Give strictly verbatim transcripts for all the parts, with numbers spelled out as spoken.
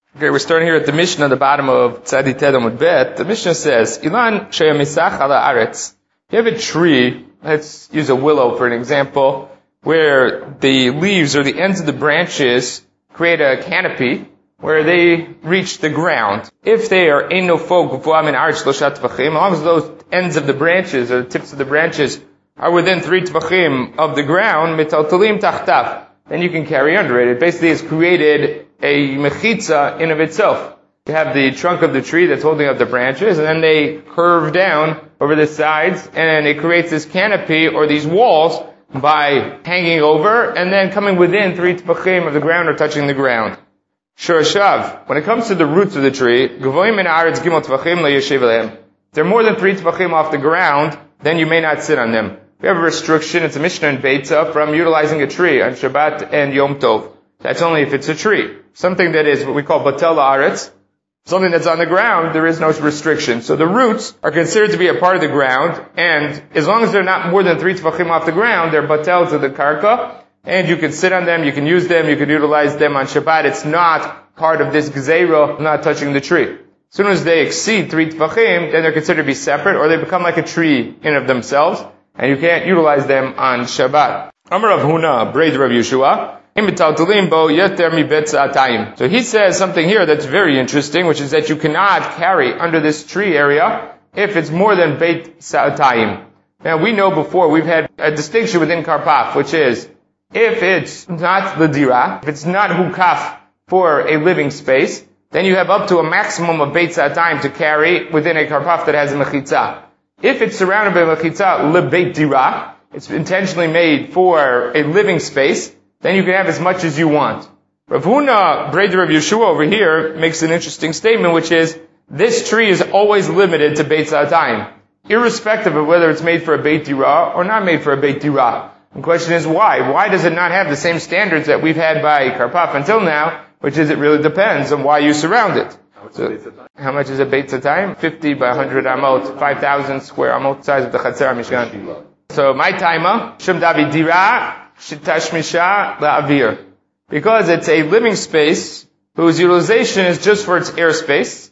Okay, we're starting here at the Mishnah, at the bottom of Tzadi Ted Amud Bet. The Mishnah says, Ilan sheyamisach ala aretz. You have a tree, let's use a willow for an example, where the leaves or the ends of the branches create a canopy where they reach the ground. If they are ein nofo gvuah min aretz shlosha tvachim, as long as those ends of the branches or the tips of the branches are within three tvachim of the ground, mitaltalim tachtav, then you can carry under it. It basically has created a mechitza in of itself. You have the trunk of the tree that's holding up the branches, and then they curve down over the sides, and it creates this canopy or these walls by hanging over and then coming within three tefachim of the ground or touching the ground. Shorashav, when it comes to the roots of the tree, gavoim min haaretz gimel tefachim lo yeshiv alehem. If they're more than three tefachim off the ground, then you may not sit on them. We have a restriction, it's a Mishnah in Beitza, from utilizing a tree on Shabbat and Yom Tov. That's only if it's a tree. Something that is what we call batel la'aretz, something that's on the ground, there is no restriction. So the roots are considered to be a part of the ground, and as long as they're not more than three tefachim off the ground, they're batel to the karka, and you can sit on them, you can use them, you can utilize them on Shabbat. It's not part of this gzeira, not touching the tree. As soon as they exceed three tefachim, then they're considered to be separate, or they become like a tree in of themselves, and you can't utilize them on Shabbat. Amar Rav Huna, Braid Rav Yeshua, so he says something here that's very interesting, which is that you cannot carry under this tree area if it's more than Beit Sa'atayim. Now we know before we've had a distinction within Karpaf, which is if it's not the dira, if it's not hukaf for a living space, then you have up to a maximum of Beit Sa'atayim to carry within a Karpaf that has a mechitza. If it's surrounded by a mechitza le Beit Dira, it's intentionally made for a living space, then you can have as much as you want. Rav Huna, Breder of Yeshua over here, makes an interesting statement, which is, this tree is always limited to Beit Sa'atayim, irrespective of whether it's made for a Beit Dira or not made for a Beit Dira. The question is why? Why does it not have the same standards that we've had by Karpaf until now, which is it really depends on why you surround it. So, how much is a Beit Sa'atayim? fifty by one hundred amot, five thousand square amot size of the Chatzer Mishkan. So, my timer, Shem David Dira, Shitashmisha la'avir. Because it's a living space whose utilization is just for its airspace.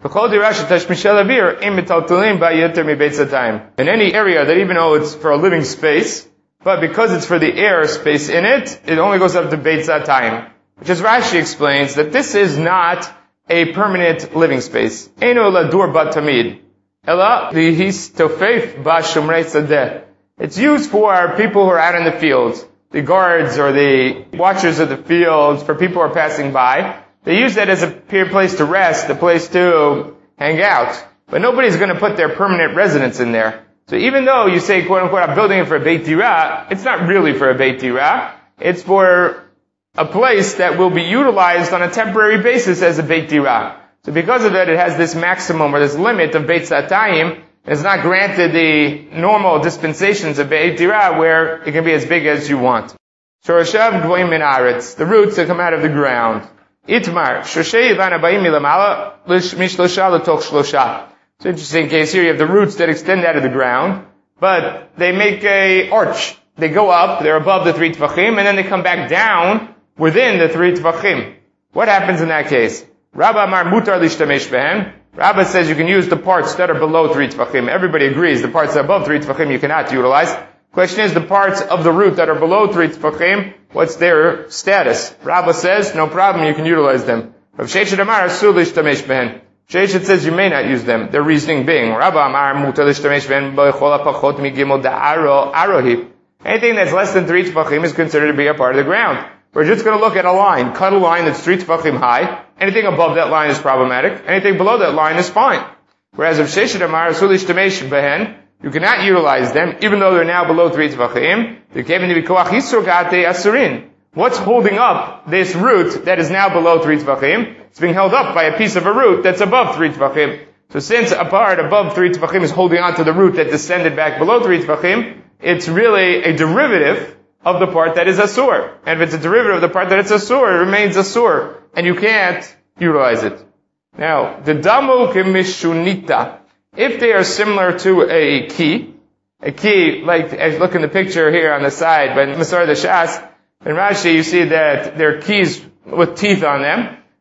In any area that even though it's for a living space, but because it's for the air space in it, it only goes up to Beit Sa'atayim. Which as Rashi explains, that this is not a permanent living space. Eino ladur batamid. Ela lihis tofef ba shumrei sadeh. It's used for people who are out in the fields. The guards or the watchers of the fields, for people who are passing by. They use that as a place to rest, a place to hang out. But nobody's going to put their permanent residence in there. So even though you say, quote unquote, I'm building it for a Beit Dira, it's not really for a Beit Dira. It's for a place that will be utilized on a temporary basis as a Beit Dira. So because of that, it has this maximum or this limit of Beit Sa'atayim. It's not granted the normal dispensations of Beit Dira where it can be as big as you want. Shorashav gvoim min aretz, the roots that come out of the ground. Itmar, shoshei ivan abayim milamala mishlosha letoch shlosha. It's an interesting case here. You have the roots that extend out of the ground, but they make a arch. They go up, they're above the three tefachim, and then they come back down within the three tefachim. What happens in that case? Rabba amar mutar lishtamesh behen. Rabba says you can use the parts that are below three tefachim. Everybody agrees the parts that are above three tefachim you cannot utilize. Question is the parts of the root that are below three tefachim, what's their status? Rabba says, no problem, you can utilize them. Rav Sheshet amar asur lishtamesh behen. Sheshet says you may not use them. Their reasoning being, Rabba amar mutar lishtamesh behen b'chol ha'pachot migimel da'aro arohi. Anything that's less than three tefachim is considered to be a part of the ground. We're just going to look at a line, cut a line that's three tefachim high. Anything above that line is problematic. Anything below that line is fine. Whereas if Sheshet Amar Sulish Tamesh Behen, you cannot utilize them, even though they're now below three tefachim. They're given to be koach yisrogate asurin. What's holding up this root that is now below three tefachim? It's being held up by a piece of a root that's above three tefachim. So since a part above three tefachim is holding on to the root that descended back below three tefachim, it's really a derivative of the part that is asur. And if it's a derivative of the part that it's asur, it remains asur. And you can't utilize it. Now, the damu kemishunita. If they are similar to a key, a key, like, as you look in the picture here on the side, by Masar the Shas, in Rashi you see that they're keys with teeth on them.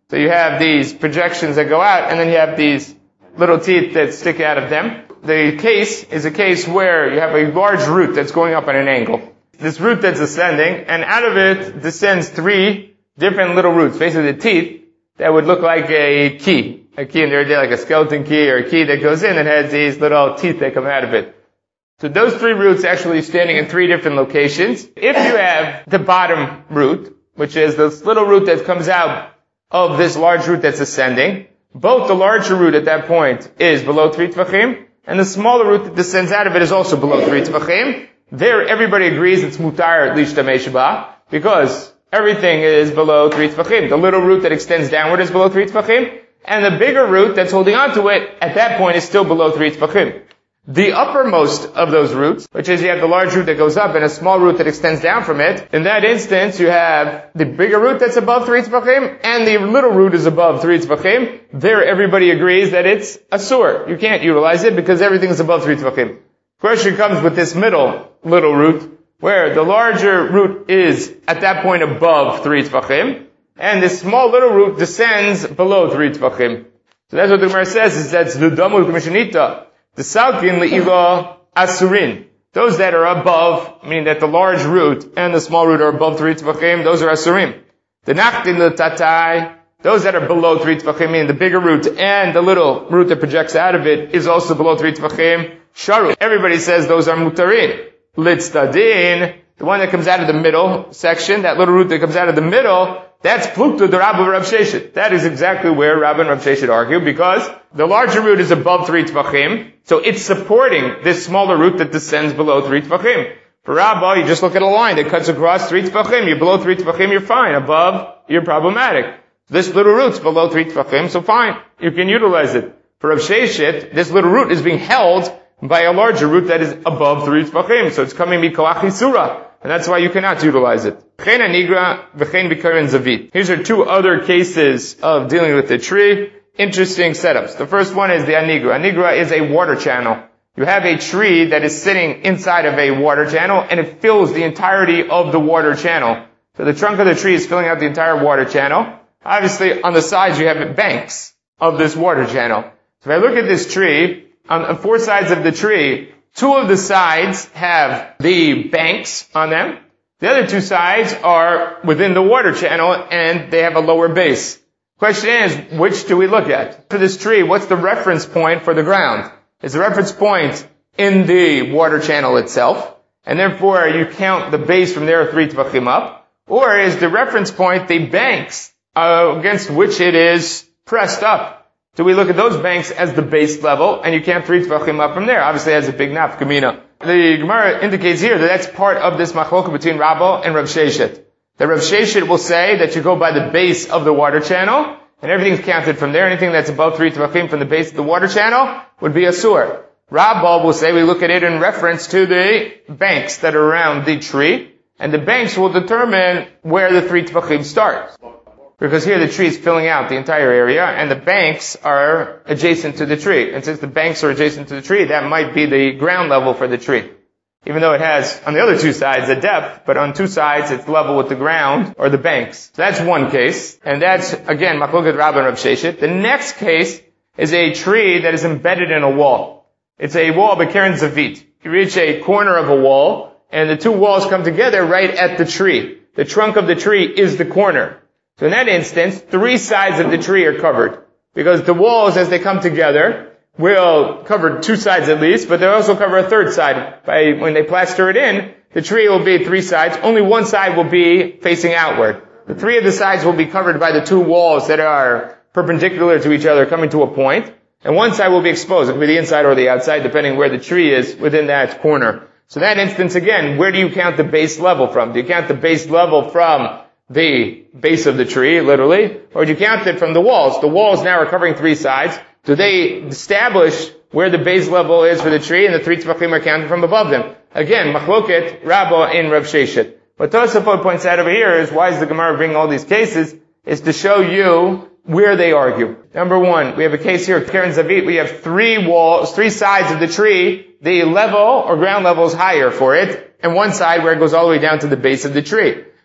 So you have these projections that go out, and then you have these little teeth that stick out of them. The case is a case where you have a large root that's going up at an angle. This root that's ascending, and out of it descends three different little roots, basically the teeth, that would look like a key. A key in their day, like a skeleton key or a key that goes in and has these little teeth that come out of it. So those three roots actually standing in three different locations. If you have the bottom root, which is this little root that comes out of this large root that's ascending, both the larger root at that point is below three tvachim, and the smaller root that descends out of it is also below three tvachim. There, everybody agrees it's mutar at least meshba, because everything is below three tvachim. The little root that extends downward is below three tvachim, and the bigger root that's holding on to it at that point is still below three tvachim. The uppermost of those roots, which is you have the large root that goes up and a small root that extends down from it, in that instance you have the bigger root that's above three tvachim, and the little root is above three tvachim. There everybody agrees that it's asur. You can't utilize it because everything is above three tvachim. Question comes with this middle little root, where the larger root is at that point above three tvachim, and the small little root descends below three tvachim. So that's what the Gemara says, is that's the damul k'mishanita. The salkin le'ila asurin. Those that are above, meaning that the large root and the small root are above three tvachim, those are asurim. The nachtin le'tatai, those that are below three tvachim, meaning the bigger root and the little root that projects out of it is also below three tvachim, sharu. Everybody says those are mutarin. Litztadin, the one that comes out of the middle section, that little root that comes out of the middle, that's plukta the Rabbah Rav Sheshet. That is exactly where Rabbah and Rav Sheshet argue, because the larger root is above three tvachim, so it's supporting this smaller root that descends below three tvachim. For Rabbah, you just look at a line that cuts across three tvachim. You're below three tvachim, you're fine. Above, you're problematic. This little root's below three tvachim, so fine. You can utilize it. For Rav Sheshet, this little root is being held by a larger root that is above three tvachim, so it's coming mikoach hisura. And that's why you cannot utilize it. Here's are two other cases of dealing with the tree. Interesting setups. The first one is the anigra. Anigra is a water channel. You have a tree that is sitting inside of a water channel, and it fills the entirety of the water channel. So the trunk of the tree is filling out the entire water channel. Obviously, on the sides you have banks of this water channel. So if I look at this tree, on four sides of the tree, two of the sides have the banks on them. The other two sides are within the water channel, and they have a lower base. Question is, which do we look at? For this tree, what's the reference point for the ground? Is the reference point in the water channel itself, and therefore you count the base from there three tvachim up? Or is the reference point the banks uh, against which it is pressed up? Do we look at those banks as the base level, and you count three tvachim up from there? Obviously, it has a big nafkamina. The Gemara indicates here that that's part of this machloka between Rabbah and Rav Sheshet. The Rav Sheshet will say that you go by the base of the water channel, and everything's counted from there. Anything that's above three tvachim from the base of the water channel would be asur. Rabbah will say we look at it in reference to the banks that are around the tree, and the banks will determine where the three tvachim start. Because here the tree is filling out the entire area, and the banks are adjacent to the tree. And since the banks are adjacent to the tree, that might be the ground level for the tree. Even though it has, on the other two sides, a depth, but on two sides it's level with the ground, or the banks. So that's one case. And that's, again, Machloket Rabbah and Rav Sheshet. The next case is a tree that is embedded in a wall. It's a wall by Keren Zavit. You reach a corner of a wall, and the two walls come together right at the tree. The trunk of the tree is the corner. So in that instance, three sides of the tree are covered. Because the walls, as they come together, will cover two sides at least, but they'll also cover a third side. By when they plaster it in, the tree will be three sides. Only one side will be facing outward. The three of the sides will be covered by the two walls that are perpendicular to each other, coming to a point. And one side will be exposed. It could be the inside or the outside, depending where the tree is within that corner. So in that instance, again, where do you count the base level from? Do you count the base level from the base of the tree, literally, or do you count it from the walls? The walls now are covering three sides. Do they establish where the base level is for the tree, and the three tvachim are counted from above them? Again, Machloket Rabbah in Rav Sheshet. What Tosafot points out over here is, why is the Gemara bringing all these cases? Is to show you where they argue. Number one, we have a case here, Keren Zavit. We have three walls, three sides of the tree. The level or ground level is higher for it, and one side where it goes all the way down to the base of the tree.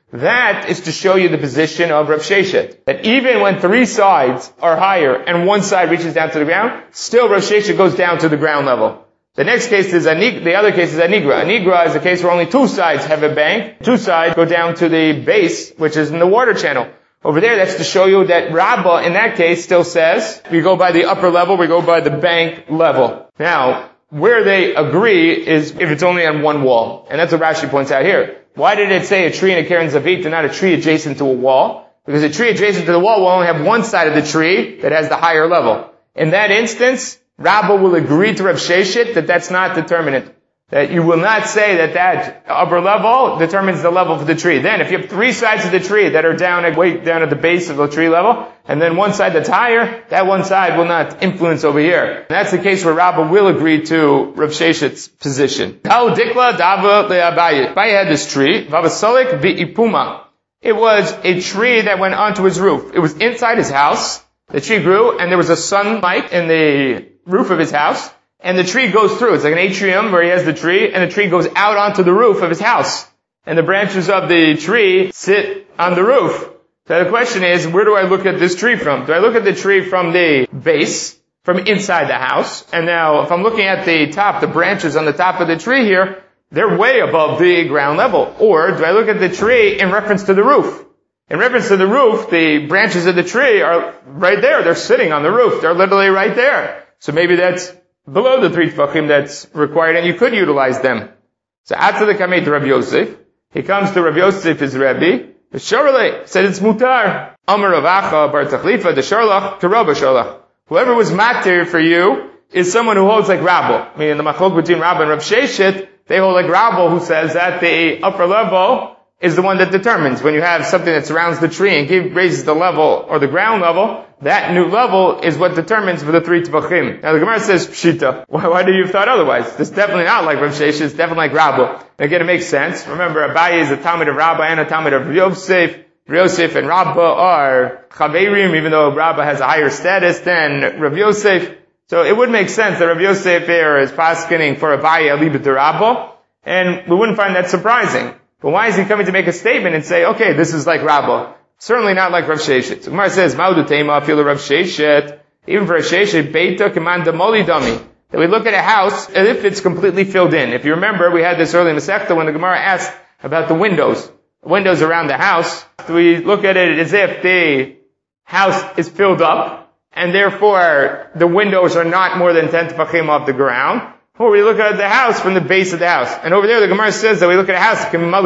That is to show you the position of Rav Sheshet. That even when three sides are higher and one side reaches down to the ground, still Rav Sheshet goes down to the ground level. The next case is Anig, the other case is Anigra. Anigra is a case where only two sides have a bank. Two sides go down to the base, which is in the water channel. Over there, that's to show you that Rabbah, in that case, still says, we go by the upper level, we go by the bank level. Now, where they agree is if it's only on one wall. And that's what Rashi points out here. Why did it say a tree in a Keren Zavit and not a tree adjacent to a wall? Because a tree adjacent to the wall will only have one side of the tree that has the higher level. In that instance, Rabbah will agree to Rav Sheshet that that's not determinate. That you will not say that that upper level determines the level of the tree. Then, if you have three sides of the tree that are down at, way down at the base of the tree level, and then one side that's higher, that one side will not influence over here. And that's the case where Rabbah will agree to Rav Sheshet's position. Tal dikla dava le'abaye. Abaye had this tree, vavasolik bi'ipuma. It was a tree that went onto his roof. It was inside his house. The tree grew, and there was a sunlight in the roof of his house. And the tree goes through. It's like an atrium where he has the tree, and the tree goes out onto the roof of his house. And the branches of the tree sit on the roof. So the question is, where do I look at this tree from? Do I look at the tree from the base, from inside the house? And now, if I'm looking at the top, the branches on the top of the tree here, they're way above the ground level. Or do I look at the tree in reference to the roof? In reference to the roof, the branches of the tree are right there. They're sitting on the roof. They're literally right there. So maybe that's below the three tefachim that's required, and you could utilize them. So after the kamei to Rav Yosef, he comes to Rav Yosef, his Rebbe. The Sharlech said it's mutar. Amar Ravacha bar Tachlifa, the Sharlach to Rabba Sharlach. Whoever was matir for you is someone who holds like Rabbo. Meaning the machlok between Rabba and Rav Sheshet, they hold like Rabbo, who says that the upper level is the one that determines. When you have something that surrounds the tree and give, raises the level or the ground level, that new level is what determines for the three tefachim. Now the Gemara says Pshita. Why, why do you have thought otherwise? This is definitely not like Rav Sheshet. It's definitely like Rabba. Again, it makes sense. Remember, Abaye is a Talmud of Rabba and a Talmud of Yosef. Yosef and Rabba are Chaverim, even though Rabba has a higher status than Rav Yosef. So it would make sense that Rav Yosef here is paskening for Abaye alibet to Rabba, and we wouldn't find that surprising. But why is he coming to make a statement and say, okay, this is like Rabba? Certainly not like Rav Sheshet. So Gemara says, Ma'udu Teima Afilu Rav Sheshet. Even for a Sheshet, Beita Kamanda Moli Dami. That we look at a house as if it's completely filled in. If you remember, we had this early in Masechta when the Gemara asked about the windows. The windows around the house. We look at it as if the house is filled up, and therefore the windows are not more than ten tefachim off the ground. Or we look at the house from the base of the house. And over there the Gemara says that we look at a house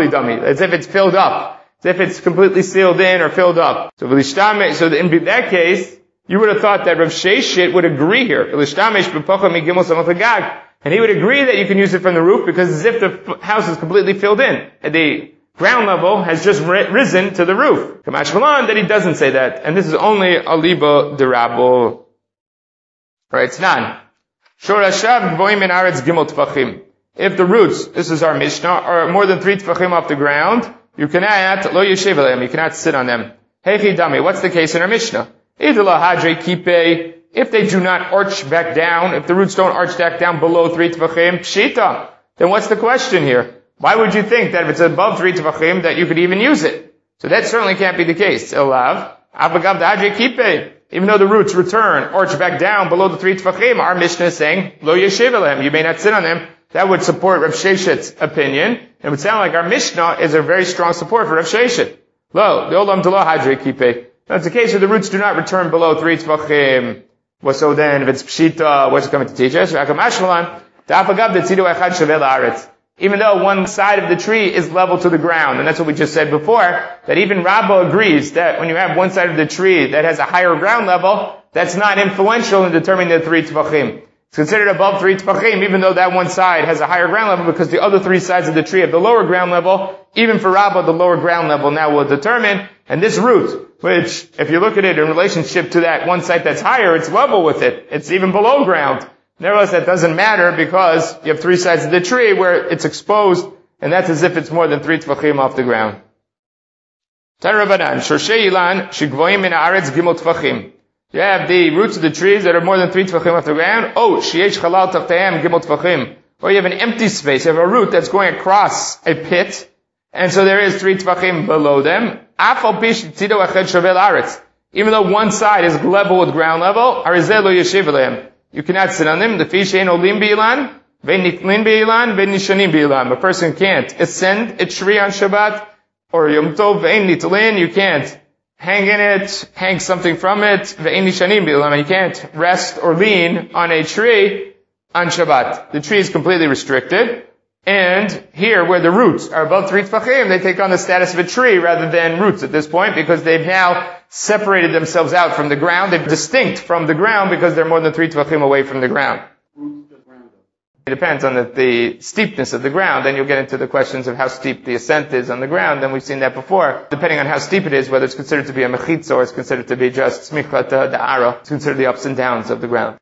as if it's filled up. As if it's completely sealed in or filled up. So so in that case, you would have thought that Rav Sheshet would agree here. And he would agree that you can use it from the roof because as if the house is completely filled in. And the ground level has just risen to the roof. Kamash Malan, that he doesn't say that. And this is only Aliba Derabo. Right, it's none. Shorashav gvoim in aretz gimel tefachim. If the roots, this is our Mishnah, are more than three tefachim off the ground, you cannot, lo yeshev aleim, you cannot sit on them. Heichi dami, what's the case in our Mishnah? Idla hadre kipe, if they do not arch back down, if the roots don't arch back down below three tefachim, pshita, then what's the question here? Why would you think that if it's above three tefachim that you could even use it? So that certainly can't be the case. Elav, avagav hadre kipe. Even though the roots return, arch back down below the three tefachim, our Mishnah is saying, lo yeshev aleim, you may not sit on them. That would support Rav Sheshet's opinion. It would sound like our Mishnah is a very strong support for Rav Sheshet. Lo, the olam telo hadre kipe. Now it's the case where the roots do not return below three tefachim. Well, so then, if it's pshita, what's it coming to teach us? Even though one side of the tree is level to the ground, and that's what we just said before, that even Rabbah agrees that when you have one side of the tree that has a higher ground level, that's not influential in determining the three tefachim. It's considered above three tefachim, even though that one side has a higher ground level, because the other three sides of the tree have the lower ground level. Even for Rabbah, the lower ground level now will determine. And this root, which, if you look at it in relationship to that one side that's higher, it's level with it. It's even below ground. Nevertheless, that doesn't matter because you have three sides of the tree where it's exposed, and that's as if it's more than three tefachim off the ground. You have the roots of the trees that are more than three tefachim off the ground. Oh, sheyesh chalal tachtahem gimel tefachim. Or you have an empty space. You have a root that's going across a pit, And so there is three tvachim below them. Afal pish tzido echad shovel aretz. Even though one side is level with ground level, arizel lo yeshiv aleim. You cannot sit on them. The fish ain't olim bi'ilan, ve'nitlin bi'ilan, ve'nishanim bi'ilan. A person can't ascend a tree on Shabbat, or Yom Tov, ve'en nitlin. You can't hang in it, hang something from it, ve'en nishanim bi'ilan. You can't rest or lean on a tree on Shabbat. The tree is completely restricted. And here, where the roots are above three tefachim, they take on the status of a tree rather than roots at this point, because they've now separated themselves out from the ground. They're distinct from the ground because they're more than three tefachim away from the ground. It depends on the, the steepness of the ground. Then you'll get into the questions of how steep the ascent is on the ground, and we've seen that before. Depending on how steep it is, whether it's considered to be a mechitza or it's considered to be just smichlat da'ara, it's considered the ups and downs of the ground.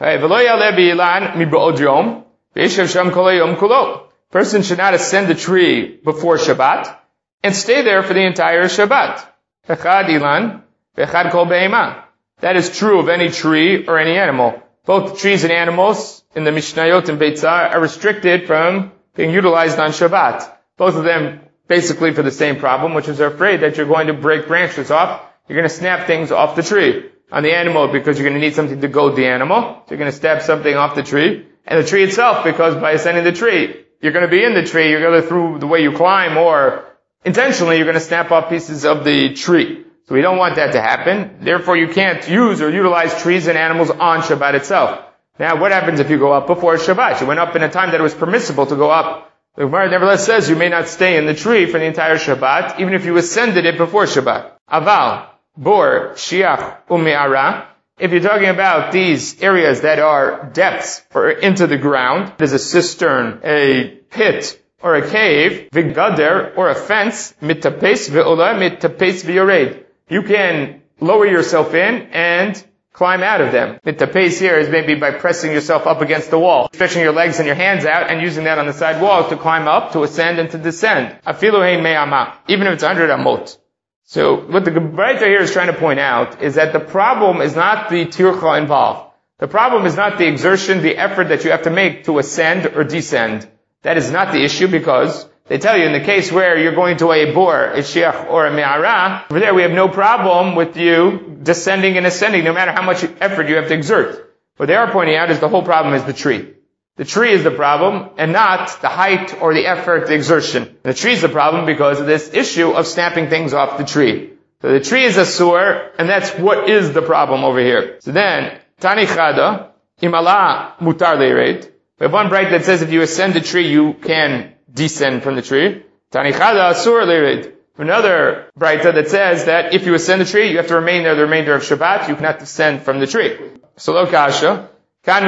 Person should not ascend a tree before Shabbat and stay there for the entire Shabbat. Echad ilan, v'echad kol be'ema. That is true of any tree or any animal. Both trees and animals in the Mishnayot and Beitzah are restricted from being utilized on Shabbat. Both of them basically for the same problem, which is they're afraid that you're going to break branches off. You're going to snap things off the tree. On the animal, because you're going to need something to goad the animal. So you're going to stab something off the tree. And the tree itself, because by ascending the tree, you're going to be in the tree, you're going to through the way you climb, or intentionally you're going to snap off pieces of the tree. So we don't want that to happen. Therefore you can't use or utilize trees and animals on Shabbat itself. Now what happens if you go up before Shabbat? You went up in a time that it was permissible to go up. The Gemara nevertheless says you may not stay in the tree for the entire Shabbat, even if you ascended it before Shabbat. Aval, bor, shiach, ume'ara. If you're talking about these areas that are depths or into the ground, there's a cistern, a pit, or a cave, v'gader, or a fence, mitapes ve'ola, mitapes v'yored. You can lower yourself in and climb out of them. Mitapes here is maybe by pressing yourself up against the wall, stretching your legs and your hands out and using that on the side wall to climb up, to ascend, and to descend. Afilu hein me'ama, even if it's one hundred amot. So what the Braita here is trying to point out is that the problem is not the tircha involved. The problem is not the exertion, the effort that you have to make to ascend or descend. That is not the issue, because they tell you in the case where you're going to a bor, a shiach, or a me'ara, over there we have no problem with you descending and ascending, no matter how much effort you have to exert. What they are pointing out is the whole problem is the tree. The tree is the problem, and not the height or the effort, the exertion. The tree is the problem because of this issue of snapping things off the tree. So the tree is a sur, and that's what is the problem over here. So then, Tani Chada, Imala Mutar Leiret. We have one bright that says if you ascend the tree, you can descend from the tree. Tani Chada Asur Leiret. Another Braita that says that if you ascend the tree, you have to remain there the remainder of Shabbat, you cannot descend from the tree. Solo Kasha. In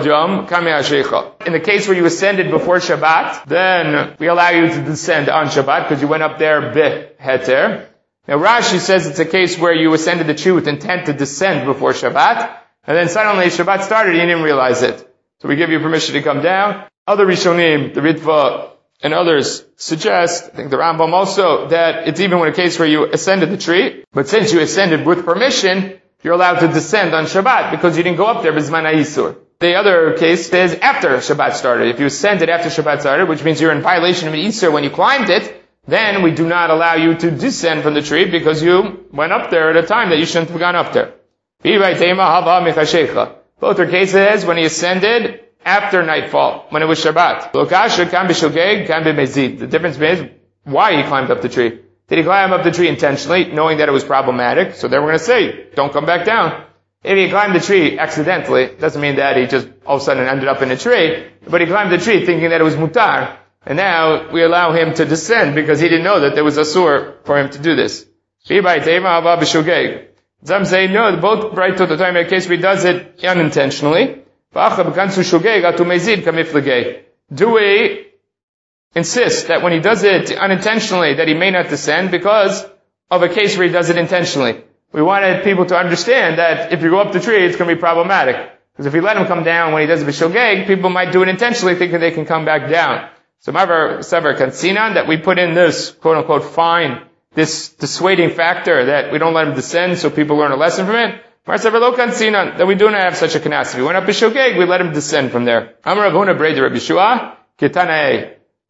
the case where you ascended before Shabbat, then we allow you to descend on Shabbat because you went up there beheter. Now Rashi says it's a case where you ascended the tree with intent to descend before Shabbat, and then suddenly Shabbat started and you didn't realize it. So we give you permission to come down. Other Rishonim, the Ritva, and others suggest, I think the Rambam also, that it's even in a case where you ascended the tree, but since you ascended with permission, you're allowed to descend on Shabbat because you didn't go up there b'zman ha'isur. The other case is after Shabbat started. If you ascended after Shabbat started, which means you're in violation of an Isur when you climbed it, then we do not allow you to descend from the tree because you went up there at a time that you shouldn't have gone up there. Both are cases when he ascended after nightfall, when it was Shabbat. The difference is why he climbed up the tree. Did he climb up the tree intentionally, knowing that it was problematic? So then we're going to say, don't come back down. If he climbed the tree accidentally, it doesn't mean that he just all of a sudden ended up in a tree, but he climbed the tree thinking that it was mutar. And now we allow him to descend because he didn't know that there was asur for him to do this. Some say, no, both bright to the time in the case where he does it unintentionally. Do we insist that when he does it unintentionally that he may not descend because of a case where he does it intentionally? We wanted people to understand that if you go up the tree, it's going to be problematic. Because if you let him come down when he does it b'shogeg, people might do it intentionally thinking they can come back down. So Mavar Savar Kansinan, that we put in this quote unquote fine, this dissuading factor that we don't let him descend so people learn a lesson from it. Mar Savar Lo Kansinan, that we do not have such a kanas. If he went up b'shogeg, we let him descend from there. Amar Avuna Breder Rabbi Shua, Ketanae.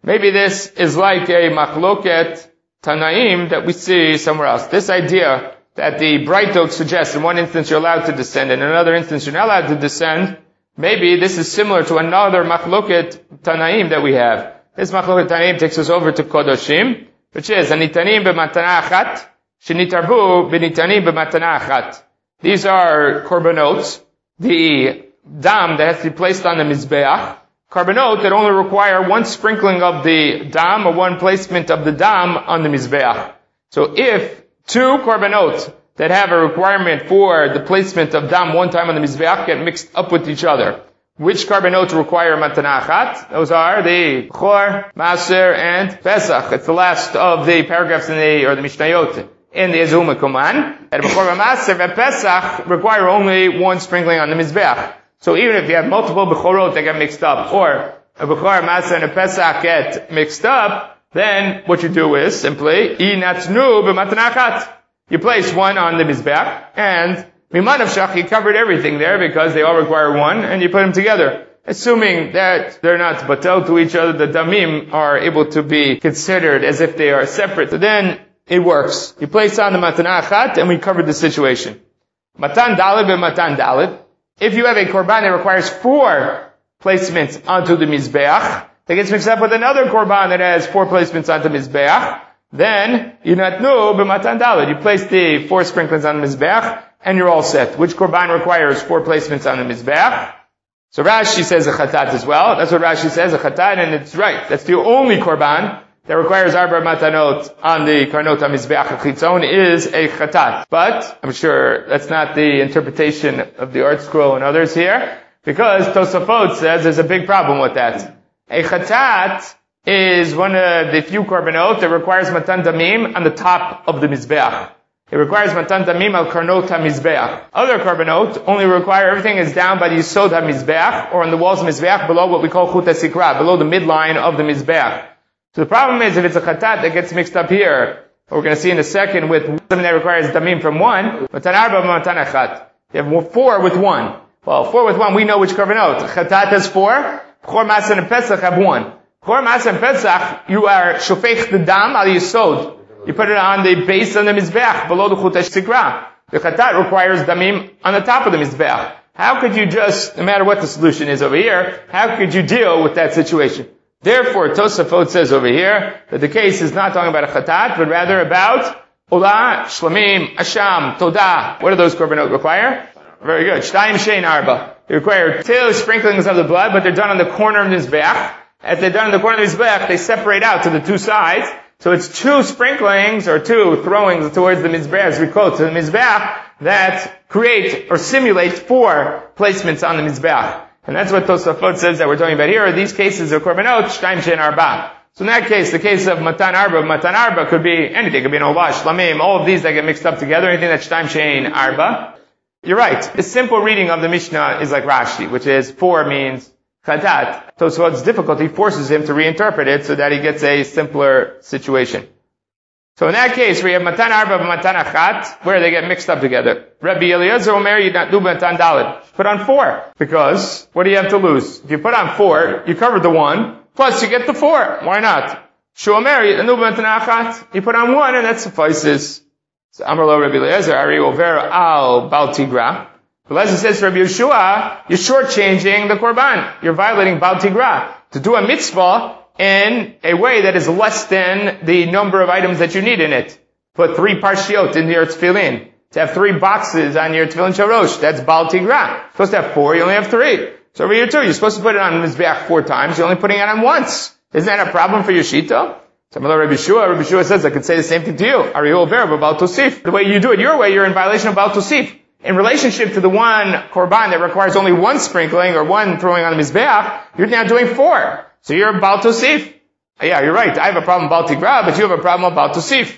Maybe this is like a machloket Tanaim that we see somewhere else. This idea that the Brightok suggests in one instance you're allowed to descend, and in another instance you're not allowed to descend, maybe this is similar to another machloket Tanaim that we have. This machloket Tanaim takes us over to Kodoshim, which is Anitanim b'matana achat, shenitarbu b'nitanim b'matana achat. These are korbanot, the dam that has to be placed on the mizbeach, korbanot that only require one sprinkling of the dam or one placement of the dam on the mizbeach. So if two korbanot that have a requirement for the placement of dam one time on the mizbeach get mixed up with each other, which korbanot require matana achat? Those are the Chor, Maser, and Pesach. It's the last of the paragraphs in the, or the Mishnayot in the Ezuma Kuman. And Bechor, Maser, and Pesach require only one sprinkling on the mizbeach. So even if you have multiple Bechorot that get mixed up, or a Bechor, Maser, and a Pesach get mixed up, then what you do is simply, I natznu b'matana achat. You place one on the mizbeach, and Miman of Shach, you covered everything there because they all require one, and you put them together. Assuming that they're not batel to each other, the damim are able to be considered as if they are separate. So then it works. You place on the matana achat, and we covered the situation. Matan dalid be matan dalid. If you have a korban that requires four placements onto the mizbeach, that gets mixed up with another korban that has four placements onto the mizbeach, then you natnu b'matan dalid. You place the four sprinklings on the mizbeach, and you're all set. Which korban requires four placements on the mizbeach? So Rashi says a chatat as well. That's what Rashi says, a chatat, and it's right. That's the only korban that requires arba matanot on the karnot ha-mizbeach chitzon is a chatat. But I'm sure that's not the interpretation of the Art Scroll and others here, because Tosafot says there's a big problem with that. A chatat is one of the few korbanot that requires matan damim on the top of the mizbeach. It requires matan damim al karnot ha-mizbeach. Other korbanot only require everything is down by the yisod ha-mizbeach, or on the walls of mizbeach below what we call chut ha-sikra, below the midline of the mizbeach. So the problem is if it's a chatat that gets mixed up here, we're going to see in a second with something that requires damim from one, matan arba matan achat. You have four with one. Well, four with one, we know which korbanot. Chatat has four, Chor, Maser, and Pesach have one. Chor, Maser, and Pesach, you are shofech the dam al yisod. You put it on the base of the mizbeach, below the chut ha-sikra. The chatat requires damim on the top of the mizbeach. How could you just, no matter what the solution is over here, how could you deal with that situation? Therefore, Tosafot says over here that the case is not talking about a chatat, but rather about Olah, Shlamim, Asham, Todah. What do those korbanot require? Very good. Shtayim Shein Arba. They require two sprinklings of the blood, but they're done on the corner of the mizbeach. As they're done on the corner of the mizbeach, they separate out to the two sides. So it's two sprinklings or two throwings towards the mizbeach, as we quote, to the mizbeach, that create or simulate four placements on the mizbeach. And that's what Tosafot says that we're talking about here. These cases of korbanot, shtaim shein arba. So in that case, the case of matan arba, matan arba could be anything. It could be an olah, shlamim, all of these that get mixed up together, anything that's shtaim shein arba. You're right. The simple reading of the Mishnah is like Rashi, which is four means chatat. Tosafot's difficulty forces him to reinterpret it so that he gets a simpler situation. So in that case, we have matan arba and matan achat, where they get mixed up together. Rabbi Eliezer Omer, you not do matan dalid. Put on four. Because, what do you have to lose? If you put on four, you covered the one, plus you get the four. Why not? Shomer, you do matan achat. You put on one, and that suffices. So Amar lo Rabbi Eliezer, Ari over al Baal Tigra. Eliezer says to Rabbi Yeshua, you're shortchanging the korban. You're violating Baal Tigra. To do a mitzvah in a way that is less than the number of items that you need in it. Put three parshiot in your tefillin. To have three boxes on your tefillin shalosh, that's Baal Tigra. You're supposed to have four, you only have three. So over here too, you're supposed to put it on mizbeach four times, you're only putting it on once. Isn't that a problem for your shita? So Rabbi Yeshua, Rabbi Yeshua says, I could say the same thing to you. Are you aware of Baal Tosif? The way you do it your way, you're in violation of Baal Tosif. In relationship to the one korban that requires only one sprinkling or one throwing on the mizbeach, you're now doing four. So you're Baal Tosif. Yeah, you're right. I have a problem with Baal Tigra, but you have a problem with Baal Tosif.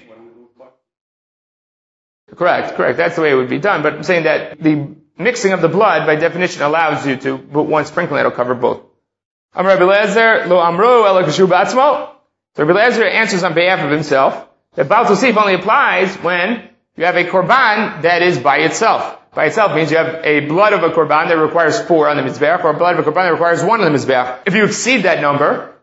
Correct, correct. That's the way it would be done. But I'm saying that the mixing of the blood, by definition, allows you to put one sprinkling that'll cover both. Am Rabbi Eliezer lo amru ela kashu b'atzmo. So Rabbi Eliezer answers on behalf of himself that Baal Tosif only applies when you have a korban that is by itself. By itself means you have a blood of a korban that requires four on the mizbeach, or a blood of a korban that requires one on the mizbeach. If you exceed that number,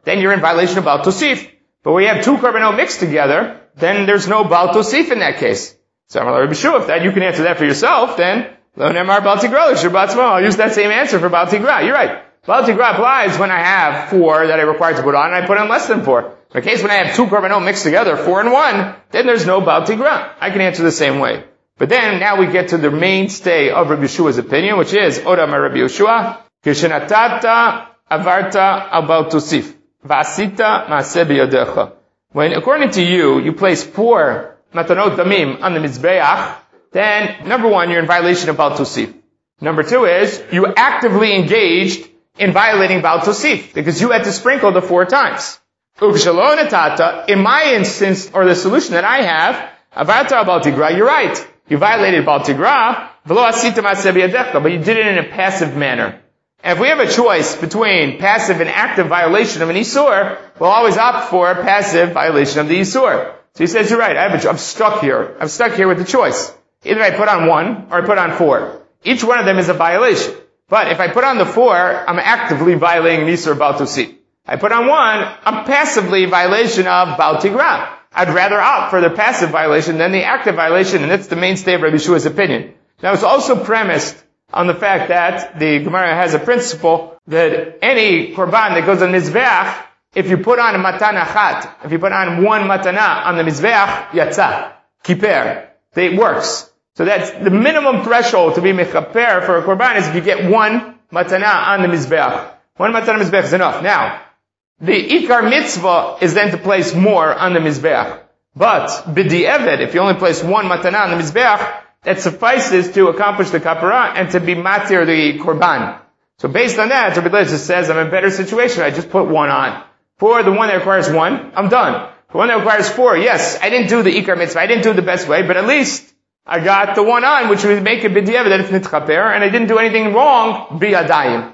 then you're in violation of Baal Tosif. But when you have two korbanot mixed together, then there's no Baal Tosif in that case. So I'm Rabbi Shua, if that you can answer that for yourself, then Lo Nemar Baal Tigra, I'll use that same answer for Baal Tigra. You're right. Baal Tigra applies when I have four that I require to put on, and I put on less than four. In the case when I have two korbanot mixed together, four and one, then there's no Baal Tigra. I can answer the same way. But then, now we get to the mainstay of Rabbi Yeshua's opinion, which is, Oda Mar Rabbi Yeshua, Kishenatata avarta al Baal Tosif, Vasita maaseh biyadecha. When, according to you, you place four matanot damim on the Mizbeach, then, number one, you're in violation of Baal Tosif. Number two is, you actively engaged in violating Baal Tosif, because you had to sprinkle the four times. Ukshalonatata, in my instance, or the solution that I have, avarta al Baal Tigra, you're right. You violated Baal Tigra, v'lo asita maaseh biyadecha, but you did it in a passive manner. And if we have a choice between passive and active violation of an Isur, we'll always opt for a passive violation of the Isur. So he says, you're right, I have a, I'm stuck here. I'm stuck here with the choice. Either I put on one, or I put on four. Each one of them is a violation. But if I put on the four, I'm actively violating an Isur Baal Tosif. I put on one, I'm passively violation of Baal Tigra. I'd rather opt for the passive violation than the active violation, and that's the mainstay of Rabbi Yeshua's opinion. Now it's also premised on the fact that the Gemara has a principle that any korban that goes on Mizbeach, if you put on a matana chat, if you put on one matana on the Mizbeach, yatsa, kiper, it works. So that's the minimum threshold to be mechaper for a korban is if you get one matana on the Mizbeach. One matana on the Mizbeach is enough. Now, the ikar mitzvah is then to place more on the Mizbeach. But, b'di'evet, if you only place one matana on the Mizbeach, that suffices to accomplish the kapara and to be matir the korban. So based on that, Rabbi Eliezer says, I'm in a better situation, I just put one on. For the one that requires one, I'm done. For the one that requires four, yes, I didn't do the ikar mitzvah, I didn't do it the best way, but at least I got the one on, which would make it b'di'evet, that it's nitchaper, and I didn't do anything wrong, b'yadayim.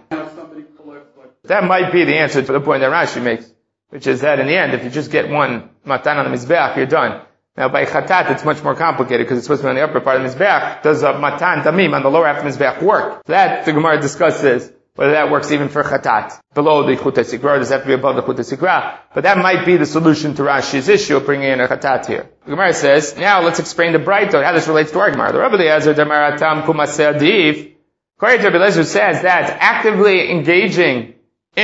That might be the answer to the point that Rashi makes, which is that in the end, if you just get one matan on the Mizbeach, you're done. Now by Chatat, it's much more complicated because it's supposed to be on the upper part of the Mizbeach. Does a matan tamim on the lower half of the Mizbeach work? That, the Gemara discusses whether that works even for Chatat. Below the Chutei Sikra, does it have to be above the Chutei Sikra? But that might be the solution to Rashi's issue of bringing in a Chatat here. The Gemara says, now let's explain the Braita, how this relates to our Gemara. The Rabbi Eliezer Demaratam Kumaseh Adiv. According to Rabbi Eliezer says that actively engaging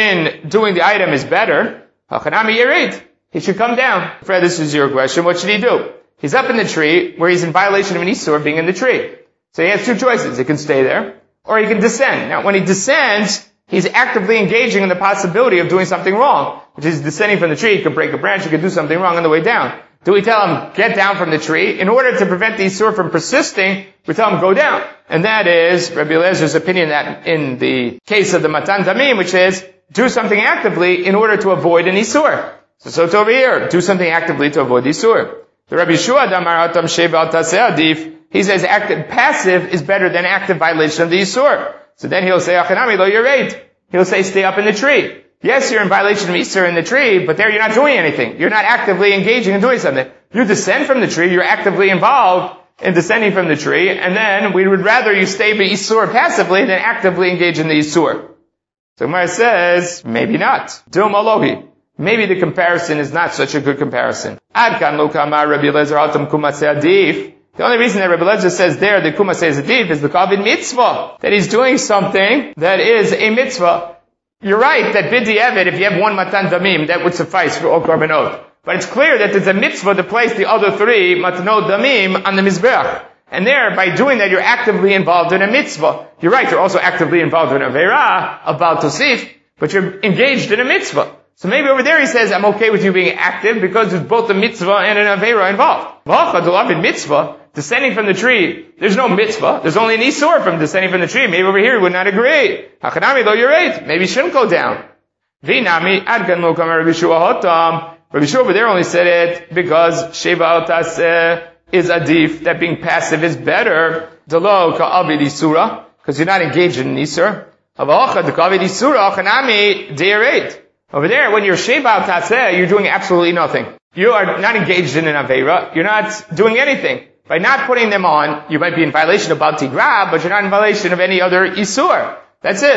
in doing the item is better. Hachanami Yerid. He should come down. Fred, this is your question. What should he do? He's up in the tree where he's in violation of an Isur being in the tree. So he has two choices. He can stay there or he can descend. Now when he descends, he's actively engaging in the possibility of doing something wrong, which is descending from the tree. He could break a branch. He could do something wrong on the way down. Do we tell him, get down from the tree? In order to prevent the Isur from persisting, we tell him, go down. And that is Rabbi Eliezer's opinion that in the case of the Matan Damim, which is, do something actively in order to avoid an Isur. So, so it's over here. Do something actively to avoid the Isur. The Rabbi Yeshua Damar Atam Sheval Taseh Adif, he says active, passive is better than active violation of the Isur. So then he'll say, Achanami lo Yered. He'll say, stay up in the tree. Yes, you're in violation of Isur in the tree, but there you're not doing anything. You're not actively engaging in doing something. You descend from the tree, you're actively involved in descending from the tree, and then we would rather you stay by Isur passively than actively engage in the Isur. So Gemara says, maybe not. Dum alohi. Maybe the comparison is not such a good comparison. Adkan lo kamar Rabbi Eliezer atam kumaseh adif. The only reason that Rabbi Eliezer says there the kumaseh is adif is the kavod mitzvah. That he's doing something that is a mitzvah. You're right that b'di'evet, if you have one matan damim, that would suffice for all korbanot. But it's clear that it's a mitzvah to place the other three matanot damim on the mizbeach. And there, by doing that, you're actively involved in a mitzvah. You're right, you're also actively involved in a Aveirah, a Baal Tosif, but you're engaged in a mitzvah. So maybe over there he says, I'm okay with you being active because there's both a mitzvah and an Aveirah involved. V'achad mitzvah, descending from the tree, there's no mitzvah. There's only an Isur from descending from the tree. Maybe over here he would not agree. Hachanami lo Yered. Maybe he shouldn't go down. V'nami adgan lo kamar Rabbi Yeshua hotam. Rabbi Yeshua over there only said it because Sheva Taseh is adif, that being passive is better. Delo ka'avid Isura, because you're not engaged in an Isur. Avachad ka'avid Isura, achanami de'eret. Over there, when you're Sheva Taseh, you're doing absolutely nothing. You are not engaged in an Aveirah. You're not doing anything. By not putting them on, you might be in violation of Baal Tigra, but you're not in violation of any other Isur. That's it.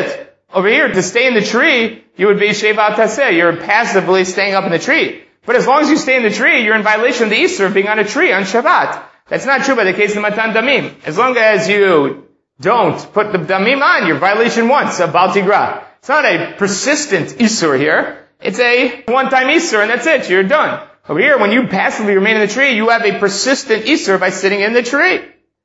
Over here, to stay in the tree, you would be shevat taseh. You're passively staying up in the tree. But as long as you stay in the tree, you're in violation of the Isur of being on a tree on Shabbat. That's not true by the case of Matan Damim. As long as you don't put the Damim on, you're violation once of Bal Tigra. It's not a persistent Isur here. It's a one-time Isur, and that's it. You're done. Over here, when you passively remain in the tree, you have a persistent Isur by sitting in the tree.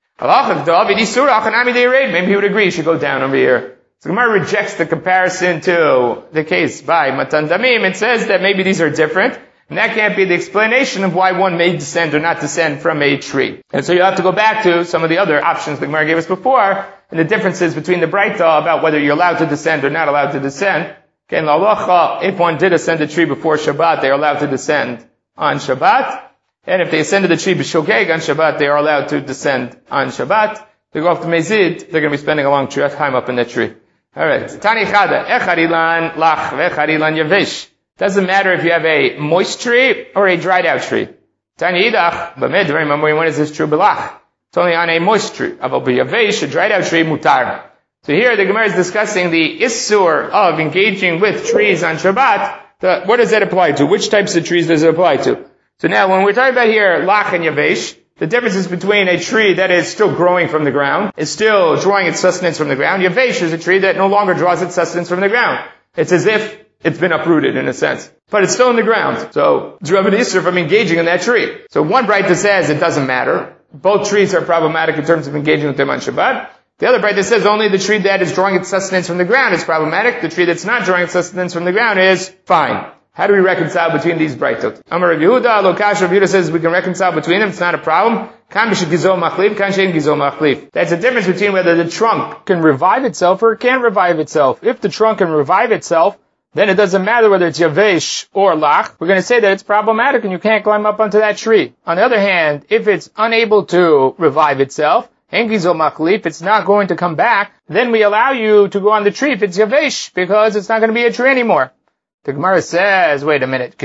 Maybe he would agree you should go down over here. So Gemara rejects the comparison to the case by Matan Damim. It says that maybe these are different. And that can't be the explanation of why one may descend or not descend from a tree. And so you have to go back to some of the other options the Gemara gave us before, and the differences between the Braita about whether you're allowed to descend or not allowed to descend. Okay, in Lalacha, if one did ascend a tree before Shabbat, they are allowed to descend on Shabbat. And if they ascended the tree b'shogeg on Shabbat, they are allowed to descend on Shabbat. They go off to Mezid, they're going to be spending a long time up in that tree. Alright. Tani Chada, Echarilan lach vecharilan yavesh. Doesn't matter if you have a moist tree or a dried out tree. Tani idach, b'med, remember when is this true belach? It's only on a moist tree. Aval b'yavesh, a dried out tree, mutar. So here the Gemara is discussing the issur of engaging with trees on Shabbat. The, what does that apply to? Which types of trees does it apply to? So now when we're talking about here lach and yavesh, the difference is between a tree that is still growing from the ground, is still drawing its sustenance from the ground. Yavesh is a tree that no longer draws its sustenance from the ground. It's as if it's been uprooted in a sense. But it's still in the ground. So, it's Rabbi Yisr from engaging in that tree. So one Braita says it doesn't matter. Both trees are problematic in terms of engaging with them on Shabbat. The other Braita says only the tree that is drawing its sustenance from the ground is problematic. The tree that's not drawing its sustenance from the ground is fine. How do we reconcile between these Braitot? Amar Rav Yehuda, Lokash, Rav Yehuda says we can reconcile between them. It's not a problem. That's the difference between whether the trunk can revive itself or it can't revive itself. If the trunk can revive itself, then it doesn't matter whether it's Yavesh or Lach. We're going to say that it's problematic and you can't climb up onto that tree. On the other hand, if it's unable to revive itself, if it's not going to come back, then we allow you to go on the tree if it's Yavesh, because it's not going to be a tree anymore. The Gemara says, wait a minute,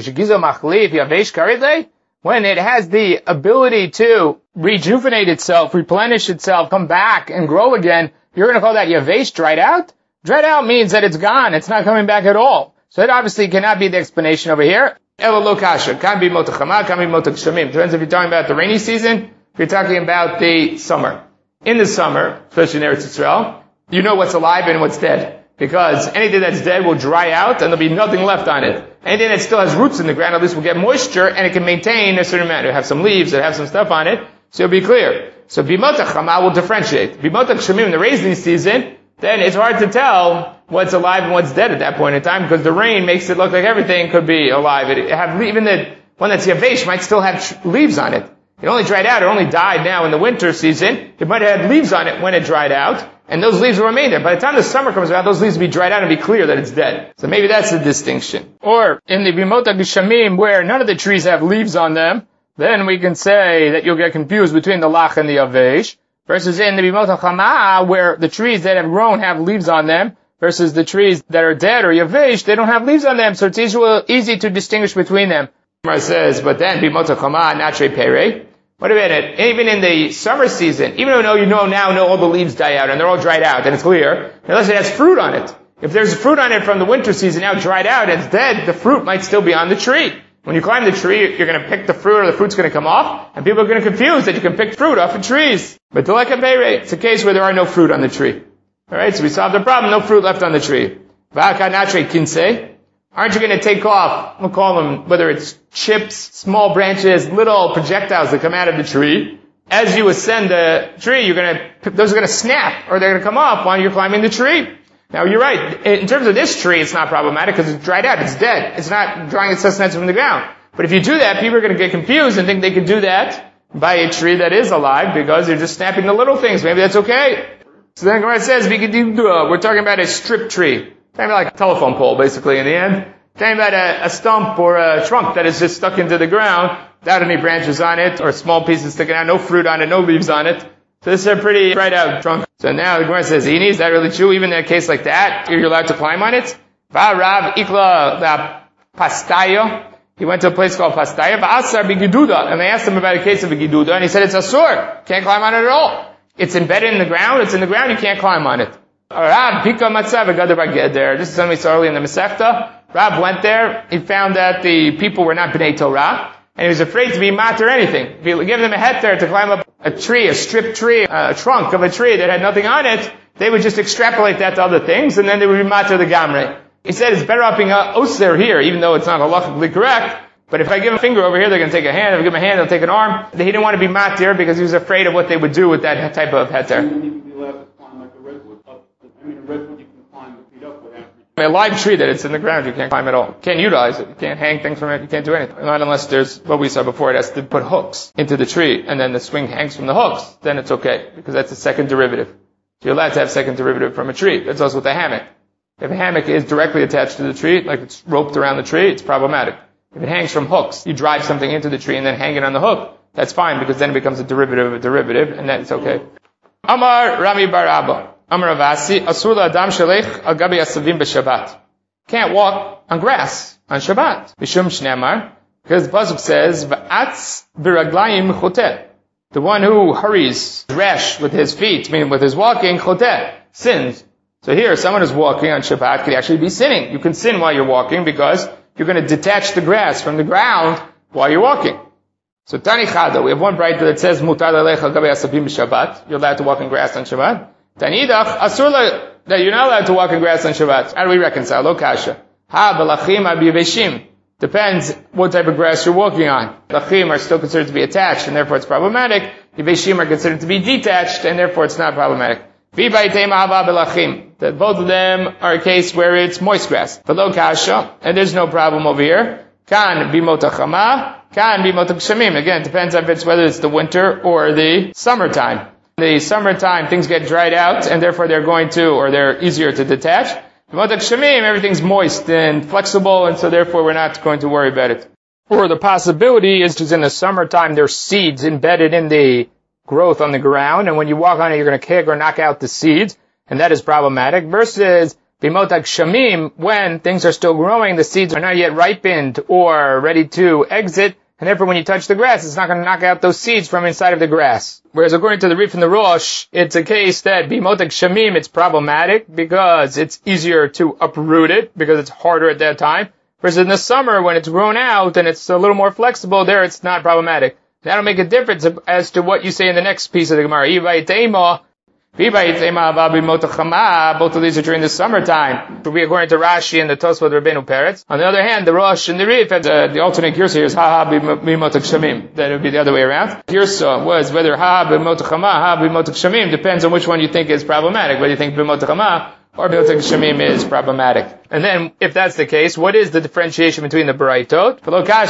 when it has the ability to rejuvenate itself, replenish itself, come back and grow again, you're going to call that Yavesh, dried out? Dried out means that it's gone, it's not coming back at all. So that obviously cannot be the explanation over here. Ela lo kasha, can be motachama, can be motakshamim. Depends if you're talking about the rainy season, if you're talking about the summer. In the summer, especially in Eretz Yisrael, you know what's alive and what's dead. Because anything that's dead will dry out and there'll be nothing left on it. Anything that still has roots in the ground at least will get moisture and it can maintain a certain amount. It'll have some leaves, it'll have some stuff on it, so it'll be clear. So bimotach chama will differentiate. Bimotach shemim in the raising season, then it's hard to tell what's alive and what's dead at that point in time because the rain makes it look like everything could be alive. It have, even the one that's yavesh might still have leaves on it. It only dried out, it only died now in the winter season. It might have had leaves on it when it dried out. And those leaves will remain there. By the time the summer comes around, those leaves will be dried out and be clear that it's dead. So maybe that's the distinction. Or in the Bimotach Gishamim, where none of the trees have leaves on them, then we can say that you'll get confused between the Lach and the Yavesh, versus in the Bimotach Chama, where the trees that have grown have leaves on them, versus the trees that are dead or Yavesh, they don't have leaves on them, so it's easy, easy to distinguish between them. Gemara says, but then Bimotach Chama, Natre Pere. What about it? Even in the summer season, even though you know now know all the leaves die out and they're all dried out and it's clear, unless it has fruit on it. If there's fruit on it from the winter season now dried out and it's dead, the fruit might still be on the tree. When you climb the tree, you're going to pick the fruit or the fruit's going to come off, and people are going to confuse that you can pick fruit off of trees. But it's a case where there are no fruit on the tree. Alright, so we solved the problem, no fruit left on the tree. Aren't you going to take off, we'll call them, whether it's chips, small branches, little projectiles that come out of the tree. As you ascend the tree, you're going to, those are going to snap, or they're going to come off while you're climbing the tree. Now you're right, in terms of this tree, it's not problematic because it's dried out, it's dead. It's not drawing its sustenance from the ground. But if you do that, people are going to get confused and think they can do that by a tree that is alive because you're just snapping the little things. Maybe that's okay. So then Gemara says, we're talking about a strip tree. Talking about like a telephone pole, basically, in the end. Talking about a, a stump or a trunk that is just stuck into the ground without any branches on it or small pieces sticking out, no fruit on it, no leaves on it. So this is a pretty dried out trunk. So now the Gemara says, Ini, is that really true? Even in a case like that, you're allowed to climb on it? Va'rav ikla la pastayo. He went to a place called Pastaya. Va'asar bigiduda. And they asked him about a case of a giduda, and he said it's asur. Can't climb on it at all. It's embedded in the ground, it's in the ground, you can't climb on it. Rab Pika Matzav Gadabar Geder. This is something we saw early in the Masechta. Rab went there. He found that the people were not Bnei Torah, and he was afraid to be mat or anything. If you give them a heter to climb up a tree, a stripped tree, a trunk of a tree that had nothing on it, they would just extrapolate that to other things, and then they would be matter the gamre. He said it's better off being a oser here, even though it's not halachically correct. But if I give a finger over here, they're going to take a hand. If I give them a hand, they'll take an arm. He didn't want to be matir because he was afraid of what they would do with that type of heter. A live tree that it's in the ground, you can't climb at all. You can't utilize it. You can't hang things from it. You can't do anything. Not unless there's, what we saw before, it has to put hooks into the tree, and then the swing hangs from the hooks. Then it's okay, because that's a second derivative. So you're allowed to have second derivative from a tree. That's also with a hammock. If a hammock is directly attached to the tree, like it's roped around the tree, it's problematic. If it hangs from hooks, you drive something into the tree and then hang it on the hook, that's fine, because then it becomes a derivative of a derivative, and that's okay. Amar Rami Bar Abba. Amar Avasi, Asur Adam Shalech Al Gabi Asavim B'Shabbat. Can't walk on grass on Shabbat. Bishum Shneamar, because the pasuk says, V'atz b'raglayim choteh. The one who hurries, rash with his feet, meaning with his walking, choteh, sins. So here, someone who's walking on Shabbat could actually be sinning. You can sin while you're walking because you're going to detach the grass from the ground while you're walking. So Tani Chada, we have one brighter that says, Mutar Lalech Al Gabi Asavim B'Shabbat. You're allowed to walk on grass on Shabbat. Tanidach, Asur that you're not allowed to walk in grass on Shabbat. How do we reconcile? Lo kasha. Ha belachim abiyaveshim. Depends what type of grass you're walking on. Lachim are still considered to be attached, and therefore it's problematic. Yaveshim are considered to be detached, and therefore it's not problematic. V'bayteim hava belachim. That both of them are a case where it's moist grass. V'lo kasha, and there's no problem over here. Kan bimotachama, kan bimotachshamim. Again, it depends if it's whether it's the winter or the summertime. The summertime, things get dried out, and therefore they're going to, or they're easier to detach. Motak Shamim, everything's moist and flexible, and so therefore we're not going to worry about it. Or the possibility is because in the summertime there's seeds embedded in the growth on the ground, and when you walk on it you're going to kick or knock out the seeds, and that is problematic. Versus Bimotak Shamim, when things are still growing, the seeds are not yet ripened or ready to exit, and therefore when you touch the grass, it's not going to knock out those seeds from inside of the grass. Whereas according to the Rif and the Rosh, it's a case that Bimotak Shamim, it's problematic because it's easier to uproot it, because it's harder at that time. Whereas in the summer, when it's grown out and it's a little more flexible, there it's not problematic. That'll make a difference as to what you say in the next piece of the Gemara. Both of these are during the summertime. To be according to Rashi and the Tosfot Rabbeinu Peretz. On the other hand, the Rosh and the Rif, uh, the alternate girsa here is ha ha b'motak shamim. That would be the other way around. Girsa was whether ha ha b'motak chama, ha b'motak shamim. Depends on which one you think is problematic. Whether you think b'motak chama or b'motak shamim is problematic. And then, if that's the case, what is the differentiation between the Baraitot?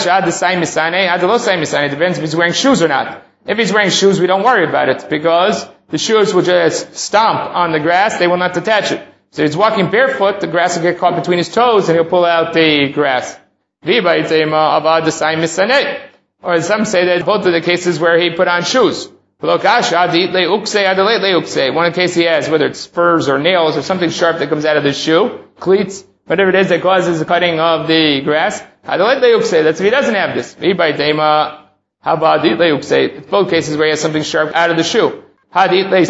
Depends if he's wearing shoes or not. If he's wearing shoes, we don't worry about it, because the shoes will just stomp on the grass, they will not detach it. So he's walking barefoot, the grass will get caught between his toes, and he'll pull out the grass. Or some say that both of the cases where he put on shoes. One case he has, whether it's spurs or nails or something sharp that comes out of the shoe, cleats, whatever it is that causes the cutting of the grass. That's if he doesn't have this. How about it's both cases where he has something sharp out of the shoe. Depends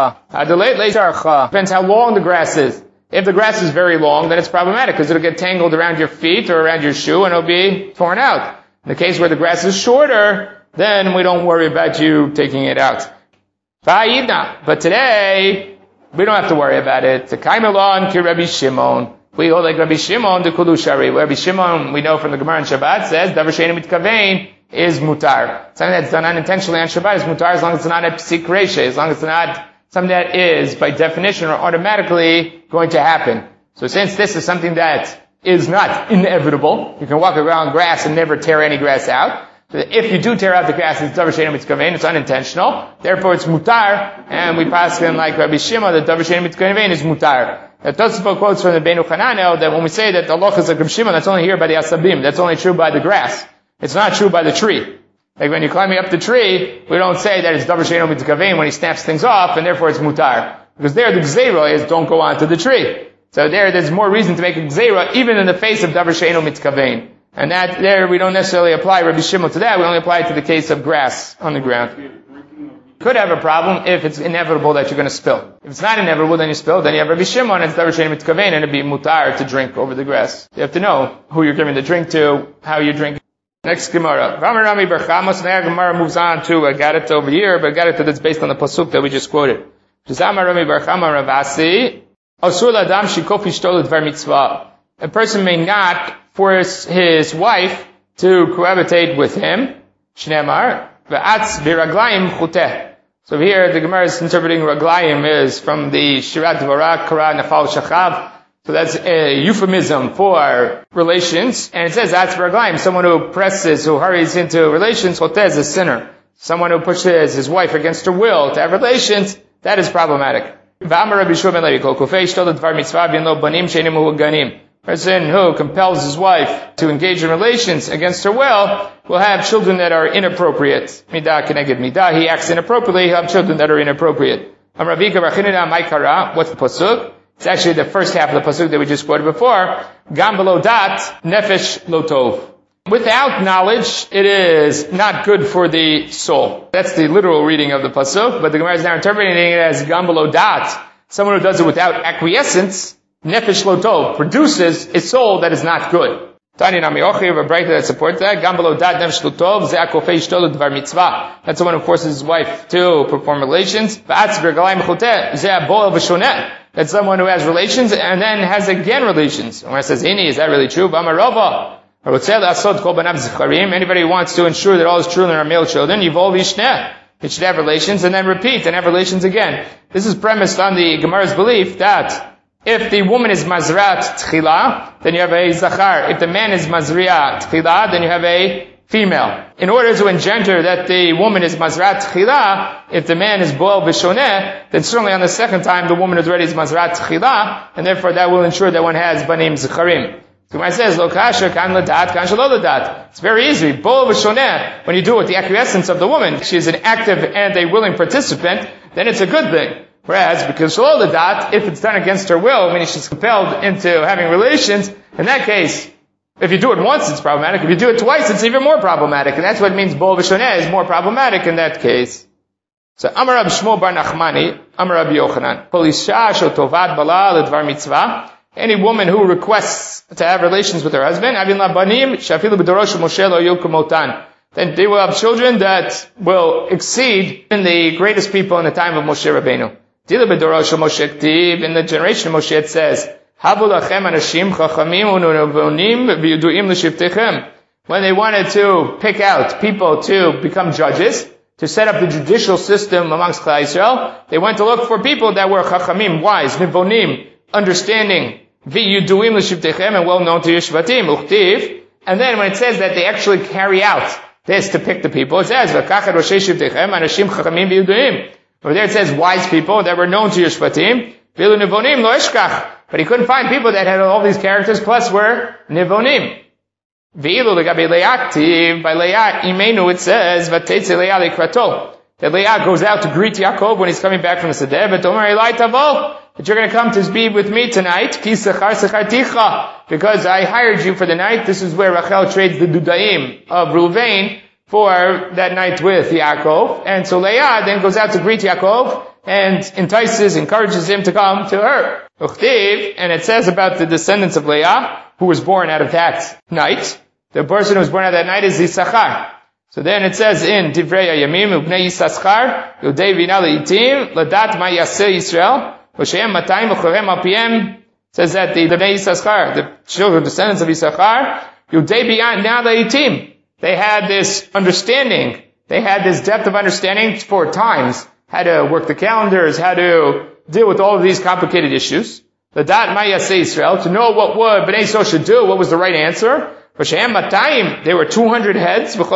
how long the grass is. If the grass is very long, then it's problematic because it'll get tangled around your feet or around your shoe and it'll be torn out. In the case where the grass is shorter, then we don't worry about you taking it out. But today, we don't have to worry about it. Rabbi Shimon. We hold like Rabbi Shimon the Kulushari. Rabbi Shimon, we know from the Gemara in Shabbat, says, Davar she'eino mitkavein is mutar. Something that's done unintentionally on Shabbat is mutar as long as it's not a psik reisha, as long as it's not something that is, by definition, or automatically going to happen. So since this is something that is not inevitable, you can walk around grass and never tear any grass out. So if you do tear out the grass, it's davar she'eino mitkavein, it's unintentional. Therefore it's mutar, and we pass him like Rabbi Shimon that davar she'eino mitkavein is mutar. That Tosfot quotes from the Beinu Chananel that when we say that the halacha is like Rabbi Shimon, that's only here by the asabim. That's only true by the grass. It's not true by the tree. Like when you're climbing up the tree, we don't say that it's davar she'eino mitkavein when he snaps things off, and therefore it's mutar. Because there the gzeira is don't go onto the tree. So there, there's more reason to make a gzeira even in the face of davar she'eino mitkavein. And that there we don't necessarily apply Rabbi Shimon to that. We only apply it to the case of grass on the ground. could have a problem if it's inevitable that you're going to spill. If it's not inevitable, then you spill, then you have Rabbi Shimon, and it's Davar Shein Mitkavein, and it'd be mutar to drink over the grass. You have to know who you're giving the drink to, how you drink. Next Gemara. Ramar Rami Bar Chamos, now Gemara moves on to a Gadita over here, but Gadita that's based on the pasuk that we just quoted. Ramar Rami Bar Chama Ravasi, Asur Ladam Shikof Ishto L'Dvar Mitzvah. A person may not force his wife to cohabitate with him. Shneimar, Ve'atz V'Raglayim Chuteh. So here the Gemara is interpreting Raglayim is from the Shirat Dvorah, Kara Nafal Shachav. So that's a euphemism for relations. And it says that's Raglayim, someone who presses, who hurries into relations. Chuteh is a sinner. Someone who pushes his wife against her will to have relations, that is problematic. Person who compels his wife to engage in relations against her will will have children that are inappropriate. Midah keneged midah. He acts inappropriately, he'll have children that are inappropriate. What's the pasuk? It's actually the first half of the pasuk that we just quoted before. Gam below dat, nefesh lo tov. Without knowledge, it is not good for the soul. That's the literal reading of the pasuk, but the Gemara is now interpreting it as gam below dat. Someone who does it without acquiescence, nefesh lo tov, produces a soul that is not good. Tani nami ochi, a break that supports that. Gam below dat nefesh lo tov, ze akofei ishto l'dvar mitzvah. That's someone who forces his wife to perform relations. V'atz v'rgalayim chuteh, ze aboel v'shoneh. That's someone who has relations and then has again relations. When it says ini, is that really true? B'amarova. Anybody who wants to ensure that all his children are male children, Yivol Vishneh. It should have relations and then repeat and have relations again. This is premised on the Gemara's belief that if the woman is Mazrat Tchila, then you have a Zachar. If the man is Mazriya Tchila, then you have a female. In order to engender that the woman is Mazrat Tchila, if the man is Boel Vishoneh, then certainly on the second time the woman is already Mazrat Tchila, and therefore that will ensure that one has Banim Zacharim. So when it says, Lo kasher kan ladat, kan shelo ladat. It's very easy. Bo v'shoneh, when you do it with the acquiescence of the woman, she is an active and a willing participant, then it's a good thing. Whereas, because shelo ladat, if it's done against her will, meaning she's compelled into having relations, in that case, if you do it once, it's problematic. If you do it twice, it's even more problematic. And that's what it means bo v'shoneh is more problematic in that case. So, Amar Rab Shmuel bar Nachmani, Amar Rab Yochanan, Kol isha sho tovad bala l'dvar mitzvah. Any woman who requests to have relations with her husband, then they will have children that will exceed in the greatest people in the time of Moshe Rabbeinu. In the generation of Moshe it says, when they wanted to pick out people to become judges, to set up the judicial system amongst Klal Yisrael, they went to look for people that were chachamim, wise, nivonim, understanding, v'yuduim l'shivtechem, and well known to your shvatim, uchtiv. And then when it says that they actually carry out this to pick the people, it says v'kachat roshei shivtechem anashim chachamim v'yuduim. Over there it says wise people that were known to your shvatim, v'lu nivonim lo eshkach. But he couldn't find people that had all these characters plus were nivonim. V'ilu l'gabi le'aktiv, by le'at imenu it says v'teitze le'at le'krato, that Leah goes out to greet Yaakov when he's coming back from the Sedeh, but Omer Elai Tavo, that you're going to come to be with me tonight, Ki sechar secharticha, because I hired you for the night. This is where Rachel trades the Dudaim of Ruvain for that night with Yaakov. And so Leah then goes out to greet Yaakov and entices, encourages him to come to her. Uchtiv, and it says about the descendants of Leah, who was born out of that night. The person who was born out of that night is Yisachar. So then it says in Divrei Hayamim, Ubnei Yisachar, Yodei Vina Leitim, Ladat Ma Yaseh Yisrael, V'shehem Matayim V'chorem Alpiem. It says that the Bnei Yisachar, the children, descendants of Yisachar, Yodei Vina Leitim, they had this understanding, they had this depth of understanding for times, how to work the calendars, how to deal with all of these complicated issues. Ladat Ma Yaseh Yisrael, to know what would Bnei Yisrael should do, what was the right answer. There were two hundred heads, and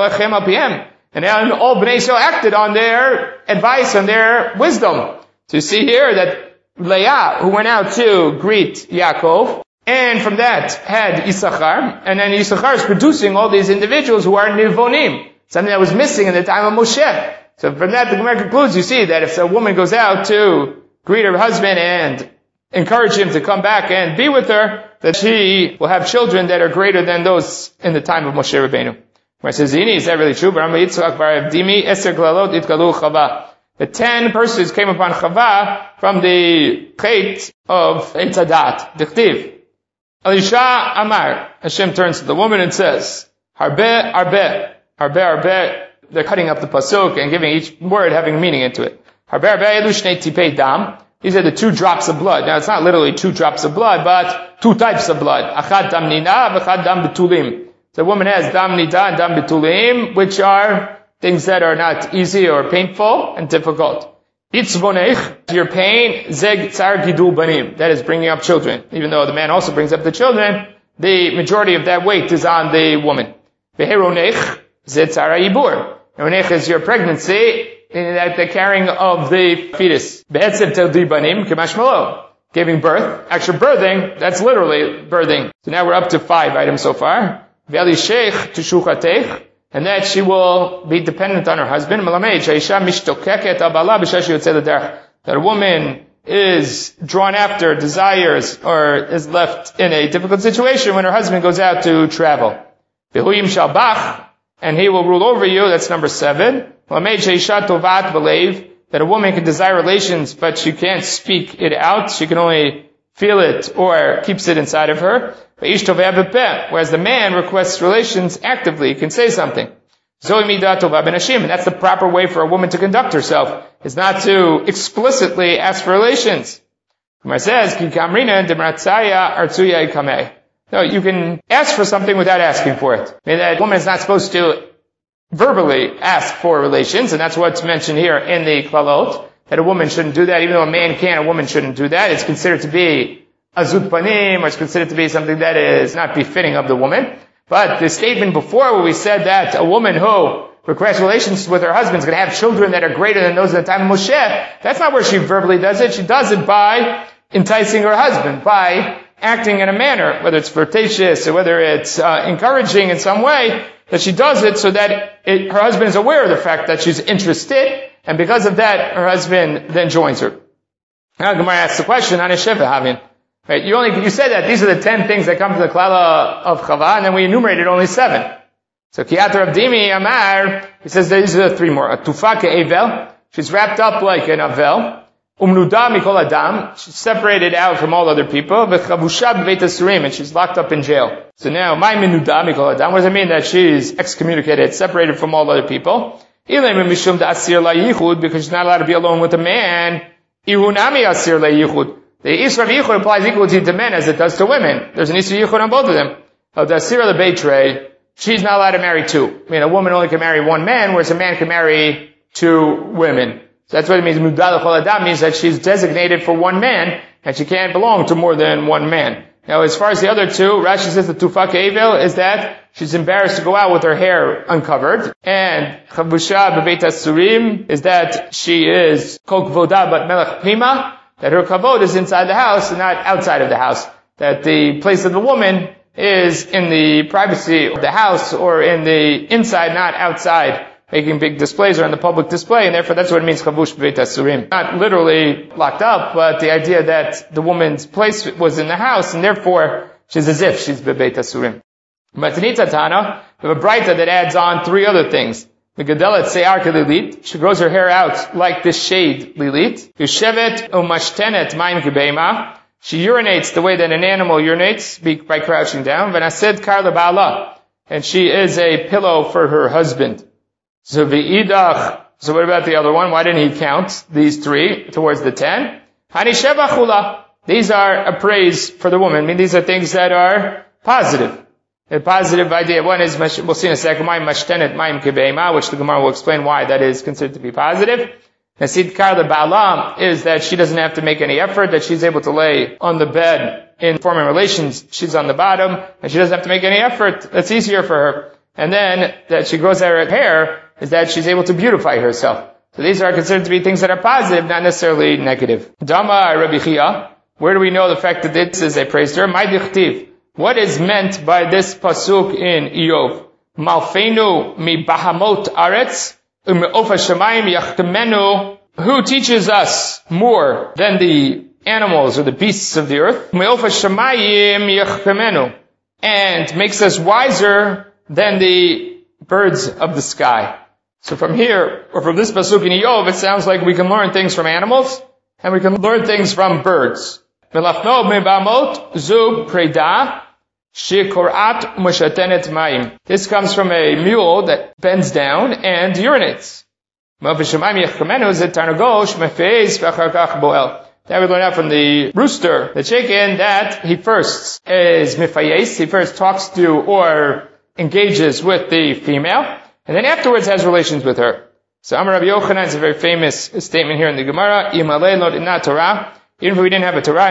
then all Bnei Yisrael acted on their advice, on their wisdom. So you see here that Leah, who went out to greet Yaakov, and from that had Yisachar, and then Yisachar is producing all these individuals who are Nivonim, something that was missing in the time of Moshe. So from that the Gemara concludes, you see that if a woman goes out to greet her husband and encourage him to come back and be with her, that she will have children that are greater than those in the time of Moshe Rabbeinu. Where it says, is that really true? The ten persons came upon Chava from the Chet of Eitz Hadat, Dichtiv. Elisha Amar, Hashem turns to the woman and says, Harbe, Arbe, Harbe, Arbe, they're cutting up the pasuk and giving each word having meaning into it. Harbe, Arbe, Elu Shnei Tipei Dam. These are the two drops of blood. Now it's not literally two drops of blood, but two types of blood. Achad Dam Nina, V'chad Dam Betulim. So the woman has Dam Nida and Dam Betulim, which are things that are not easy or painful and difficult. Itzvonech, your pain, zeg tsar gidul banim, that is bringing up children. Even though the man also brings up the children, the majority of that weight is on the woman. Veheronech, ze tsar ibur. Ronech is your pregnancy, that the carrying of the fetus. Be'etzev teldi banim, kemashmalo. Giving birth, actual birthing, that's literally birthing. So now we're up to five items so far. Ve'eli sheikh teshuchatech. And that she will be dependent on her husband. That a woman is drawn after, desires, or is left in a difficult situation when her husband goes out to travel. And he will rule over you. That's number seven. That a woman can desire relations, but she can't speak it out. She can only feel it or keeps it inside of her. Whereas the man requests relations actively, he can say something. And that's the proper way for a woman to conduct herself, is not to explicitly ask for relations. Gemara says, no, you can ask for something without asking for it. I mean, that woman is not supposed to verbally ask for relations, and that's what's mentioned here in the Klalot, that a woman shouldn't do that. Even though a man can, a woman shouldn't do that. It's considered to be azut panim, or it's considered to be something that is not befitting of the woman. But the statement before where we said that a woman who requests relations with her husband is going to have children that are greater than those at the time of Moshe, that's not where she verbally does it. She does it by enticing her husband, by acting in a manner, whether it's flirtatious or whether it's uh, encouraging in some way, that she does it so that it, her husband is aware of the fact that she's interested, and because of that, her husband then joins her. Now Gemara asks the question, right, you only, you said that these are the ten things that come to the klala of Chava, and then we enumerated only seven. So Kiyat Rav Dimi Amar, he says these are the three more. Atufa ke'evel, she's wrapped up like an avel. Umnuda mikol adam, she's separated out from all other people. V'chavusha b'veit asurim, and she's locked up in jail. So now, my minuda mikol adam, what does it mean that she's excommunicated, separated from all other people? Ilem mishum da'asir layichud, because she's not allowed to be alone with a man. Ihunami asir layichud. The Isra of Yichud applies equally to men as it does to women. There's an Isra of Yichud on both of them. Of the Asira the Beitrei, she's not allowed to marry two. I mean, a woman only can marry one man, whereas a man can marry two women. So that's what it means. Mudal Chol Adam means that she's designated for one man, and she can't belong to more than one man. Now, as far as the other two, Rashi says the Tufa Ke'evel is that she's embarrassed to go out with her hair uncovered. And Chavusha B'Beit Asurim is that she is Kol Kvoda Bat Melech Prima, that her kavod is inside the house and not outside of the house. That the place of the woman is in the privacy of the house or in the inside, not outside, making big displays or in the public display, and therefore that's what it means, chavush b'beit asurim. Not literally locked up, but the idea that the woman's place was in the house, and therefore she's as if she's b'beit asurim. Matanita Tana, we have a braita that adds on three other things. Megadelet se'ar kelilit, she grows her hair out like this shade lilit. Yushevet umashtenet mayim kibeima, she urinates the way that an animal urinates by crouching down. V'nased kar leba'ala, and she is a pillow for her husband. So v'idach, so what about the other one? Why didn't he count these three towards the ten? Hani sheva chula, these are a praise for the woman. I mean, these are things that are positive. A positive idea. One is, we'll see in a second, mashtenet mayim kibeima, which the Gemara will explain why that is considered to be positive. Nasid kar leba'ala is that she doesn't have to make any effort, that she's able to lay on the bed in forming relations. She's on the bottom, and she doesn't have to make any effort. That's easier for her. And then, that she grows her hair, is that she's able to beautify herself. So these are considered to be things that are positive, not necessarily negative. Dama Rabbi Chia, where do we know the fact that this is a praise to her? My dichtiv. What is meant by this pasuk in Iyov? Malfeinu mi bahamot aretz, u'me'ofa shamayim yachtemenu. Who teaches us more than the animals or the beasts of the earth? U'me'ofa shamayim yachtemenu. And makes us wiser than the birds of the sky. So from here, or from this pasuk in Iyov, it sounds like we can learn things from animals, and we can learn things from birds. Melachno b'bamot zu preda shikorat mushatenet mayim. This comes from a mule that bends down and urinates. That we learn out from the rooster, the chicken, that he first is mifayes, he first talks to or engages with the female, and then afterwards has relations with her. So Amar Rabbi Yochanan is a very famous statement here in the Gemara, Imalei lo dinat Torah, even if we didn't have a Torah,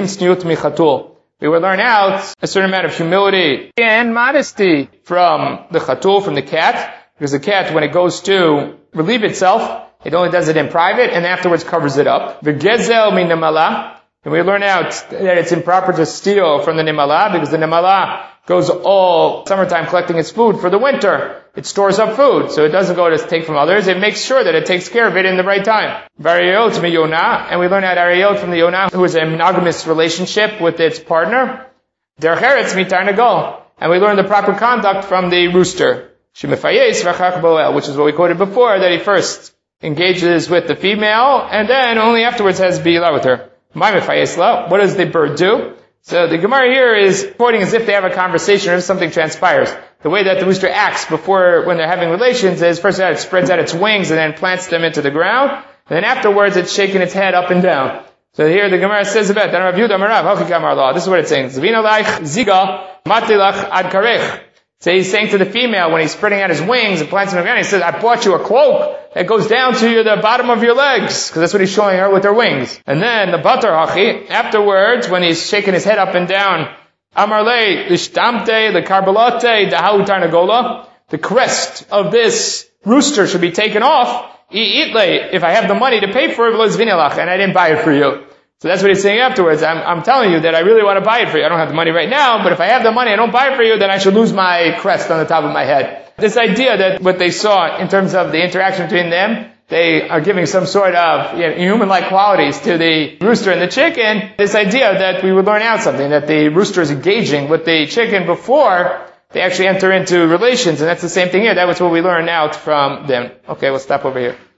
we would learn out a certain amount of humility and modesty from the chatul, from the cat, because the cat, when it goes to relieve itself, it only does it in private and afterwards covers it up. V'gezel min nimala, and we learn out that it's improper to steal from the nimala, because the nimala goes all summertime collecting its food for the winter. It stores up food, so it doesn't go to take from others. It makes sure that it takes care of it in the right time. Variot mi Yonah, and we learn out Ariot from the Yonah, who is a monogamous relationship with its partner. Derech eretz mi tarnagol, and we learn the proper conduct from the rooster. Shemefayes v'achach boel, which is what we quoted before, that he first engages with the female, and then only afterwards has bilah with her. My mefayes la, what does the bird do? So the Gemara here is quoting as if they have a conversation or if something transpires. The way that the rooster acts before, when they're having relations, is first it spreads out its wings and then plants them into the ground, and then afterwards it's shaking its head up and down. So here the Gemara says about that. This is what it's saying. Ziga matilach ad karech. So he's saying to the female, when he's spreading out his wings and plants them in the ground, he says, I bought you a cloak that goes down to your, the bottom of your legs, because that's what he's showing her with her wings. And then the batar hachi, afterwards, when he's shaking his head up and down, amarle lishtamte lekarbalote dahu tarnagola, the crest of this rooster should be taken off. Iitle, if I have the money to pay for it, and I didn't buy it for you. So that's what he's saying afterwards. I'm, I'm telling you that I really want to buy it for you. I don't have the money right now, but if I have the money, I don't buy it for you, then I should lose my crest on the top of my head. This idea that what they saw in terms of the interaction between them, they are giving some sort of you know, human-like qualities to the rooster and the chicken. This idea that we would learn out something, that the rooster is engaging with the chicken before they actually enter into relations, and that's the same thing here. That was what we learned out from them. Okay, we'll stop over here.